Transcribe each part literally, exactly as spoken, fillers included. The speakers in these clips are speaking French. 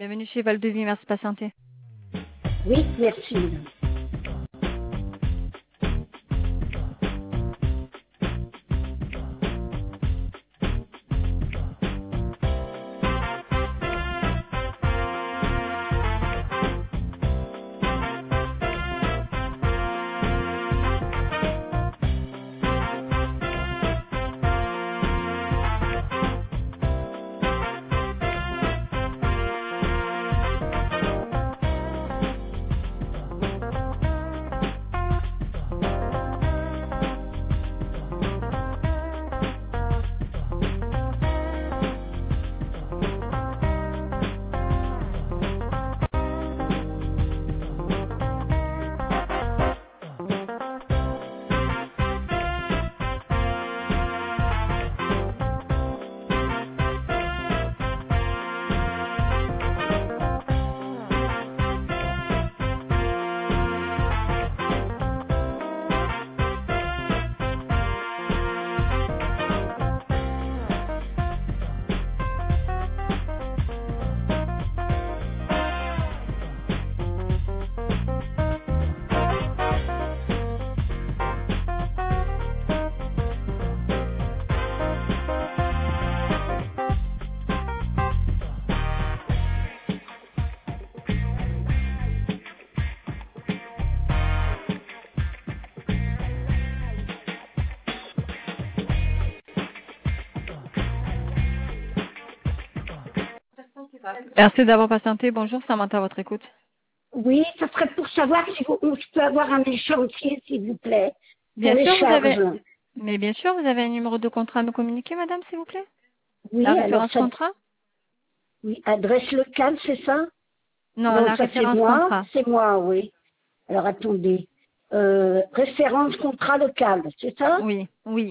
Bienvenue chez Val-de-Vie, merci de patienter. Oui, merci, madame. Merci d'avoir patienté. Bonjour, Samantha, à votre écoute. Oui, ça serait pour savoir si vous, je peux avoir un échéancier, s'il vous plaît, pour Bien les sûr, vous avez... charges. Mais bien sûr, vous avez un numéro de contrat à me communiquer, madame, s'il vous plaît? Oui, La alors référence ça, contrat? oui, adresse locale, c'est ça? Non, Non, la ça c'est référence moi, contrat. c'est moi, oui. Alors attendez, euh, référence contrat local, c'est ça? Oui, oui.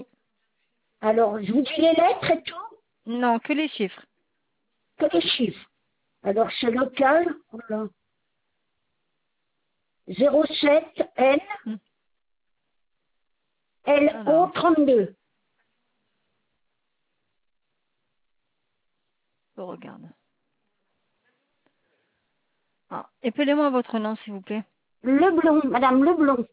Alors, je vous dis les lettres et tout, Non, que les chiffres. que les chiffres. Alors, c'est local, voilà. zéro sept N Hmm. L O Alors, trente-deux. je regarde. Ah, épelez-moi votre nom, s'il vous plaît. Leblon, madame Leblon.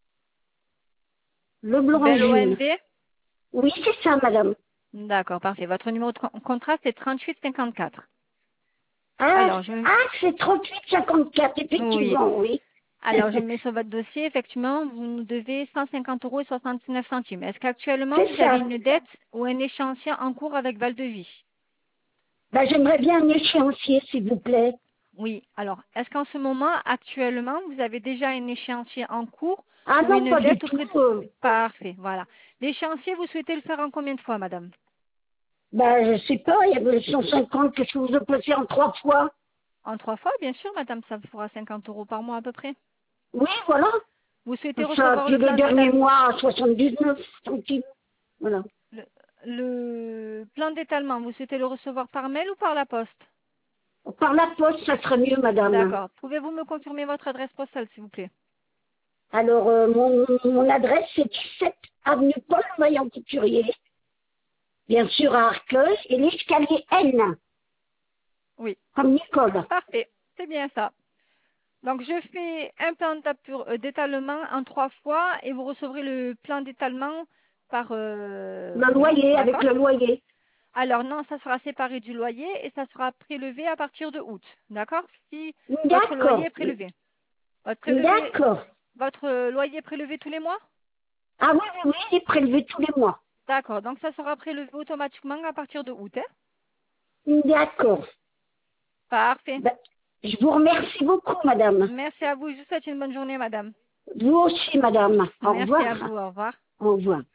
Leblon Belle Angine. O N D? Oui, c'est ça, madame. D'accord, parfait. Votre numéro de con- contrat, c'est trente-huit cinquante-quatre. Ah, Alors, je... ah c'est trente-huit cinquante-quatre, Oui. effectivement, oui. Alors, je me mets sur votre dossier. Effectivement, vous nous devez cent cinquante euros et soixante-neuf centimes. Est-ce qu'actuellement, C'est vous avez ça. une dette ou un échéancier en cours avec Val-de-Vie? Ben, j'aimerais bien un échéancier, s'il vous plaît. Oui. Alors, est-ce qu'en ce moment, actuellement, vous avez déjà un échéancier en cours Ah ou non, une pas du dette tout. auprès de... euh, Parfait, voilà. L'échéancier, vous souhaitez le faire en combien de fois, madame? Ben, je sais pas, il y avait cent cinquante, qu'est-ce que vous avez passé en trois fois? En trois fois, bien sûr, madame, ça vous fera cinquante euros par mois à peu près. Oui, voilà. Vous souhaitez Ça, recevoir puis le le plan dernier d'étalement? mois à soixante-dix-neuf centimes. Voilà. Le, le plan d'étalement, vous souhaitez le recevoir par mail ou par la poste? Par la poste, ça serait mieux, madame. D'accord. Pouvez-vous me confirmer votre adresse postale, s'il vous plaît? Alors, euh, mon, mon adresse, c'est dix-sept avenue Paul Vaillant Couturier, bien sûr à Arcueil, et l'escalier N, Oui. comme Nicole. Parfait. C'est bien ça. Donc, je fais un plan d'apur- euh, d'étalement en trois fois et vous recevrez le plan d'étalement par euh, Le courrier. loyer, avec D'accord? le loyer. Alors, non, ça sera séparé du loyer et ça sera prélevé à partir de août. D'accord? Si votre loyer D'accord. est prélevé. Votre, prélevé, D'accord. votre euh, loyer est prélevé tous les mois? Ah oui, oui, oui, il est prélevé tous les mois. D'accord. Donc, ça sera prélevé automatiquement à partir de août. Hein? D'accord. Parfait. Ben, je vous remercie beaucoup, madame. Merci à vous. Je vous souhaite une bonne journée, madame. Vous aussi, madame. Au Merci à revoir. vous. Au revoir. Au revoir.